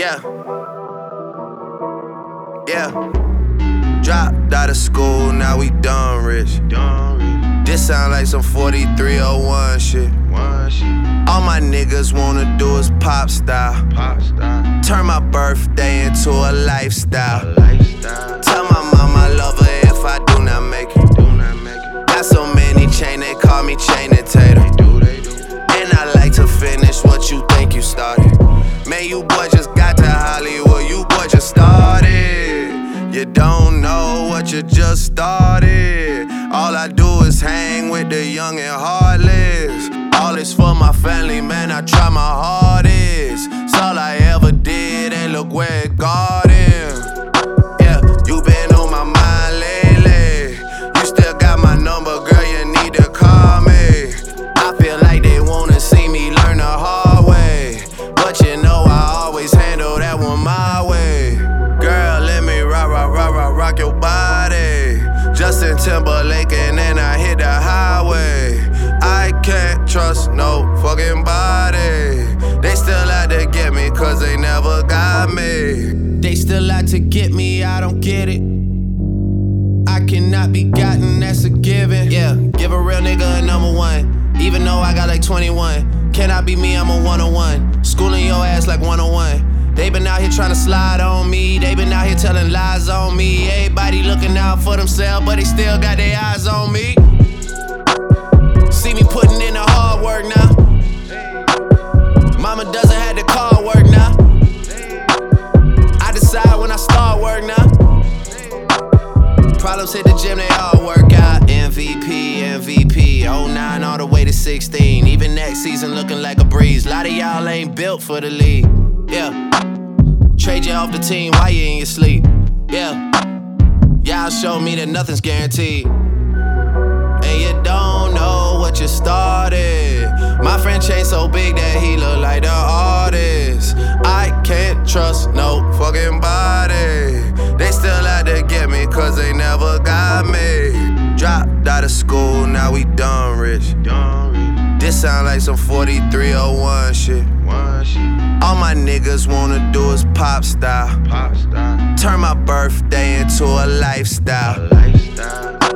Yeah. Yeah. Dropped out of school, now we done rich. This sound like some 4301 shit. All my niggas wanna do is pop style. Turn my birthday into a lifestyle. Tell my mama I love her if I do not make it. Got so many chain, they call me Chainin' Tatum. And I like to finish what you think you started. Man, you boy just got to Hollywood, you boy just started. You don't know what you just started. All I do is hang with the young and heartless. All this for my family, man, I try my hardest. It's all I ever did, and look where it got him. Yeah, you been on my mind lately. You still got my number, girl, you need to call me. I feel like they wanna see me learn the hard way, but you know I always handle that one my way. Girl, let me rock your body. Justin Timberlake and then I hit the highway. I can't trust no fucking body. They still out to get me cause they never got me. They still out to get me, I don't get it. I cannot be gotten, that's a given. Yeah, give a real nigga a number one, even though I got like 21. Can I be me, I'm a 101. Schooling your ass like 101. They been out here trying to slide on me. They been out here telling lies on me. Everybody looking out for themselves, but they still got their eyes on me. See me putting in the hard work now. Mama doesn't have to call work now. I decide when I start work now. Problems hit the gym, they all work out. MVP, 09 all the way to 16. Even next season looking like a breeze. A lot of y'all ain't built for the league. Yeah. Trade you off the team while you in your sleep. Yeah. Y'all show me that nothing's guaranteed. And you don't know what you started. My friend chain so big that he look like the artist. I can't trust no fucking body. They still out to get me cause they never got me. Dropped out of school, now we done rich. This sound like some 4301 shit. All my niggas wanna do is pop style. Turn my birthday into a lifestyle.